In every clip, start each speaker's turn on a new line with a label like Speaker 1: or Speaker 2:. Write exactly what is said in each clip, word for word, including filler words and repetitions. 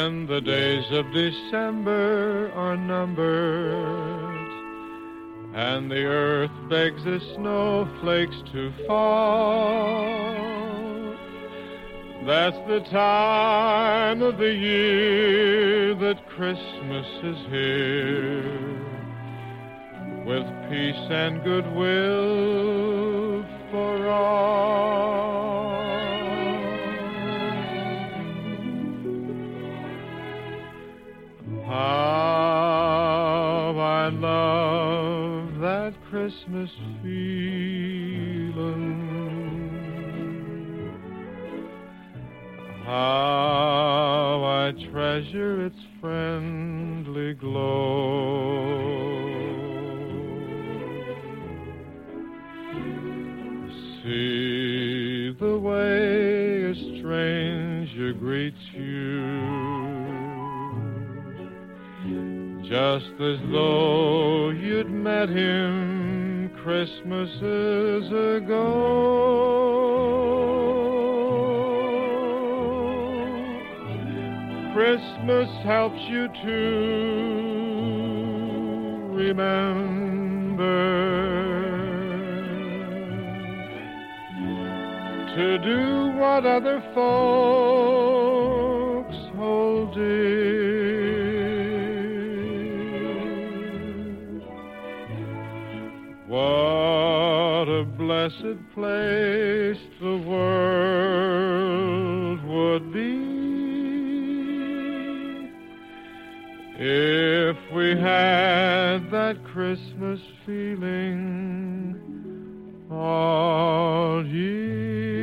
Speaker 1: And the days of December are numbered, and the earth begs the snowflakes to fall. That's the time of the year that Christmas is here, with peace and goodwill for all. How I love that Christmas feeling. How I treasure its friendly glow. See the way a stranger greets you, just as though you'd met him Christmases ago. Christmas helps you to remember, to do what other folks hold dear. What a blessed place the world would be if we had that Christmas feeling all year.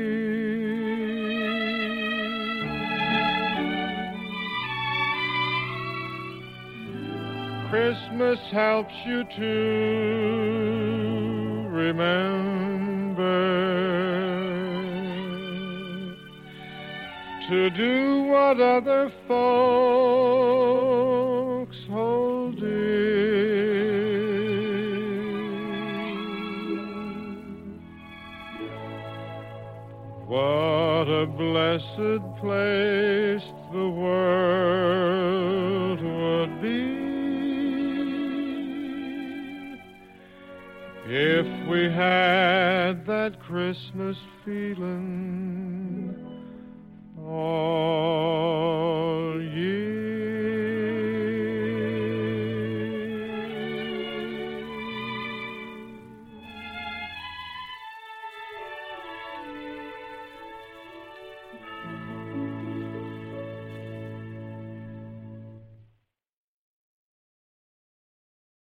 Speaker 1: Christmas helps you to remember, to do what other folks hold dear. What a blessed place the world would be if we had that Christmas feeling all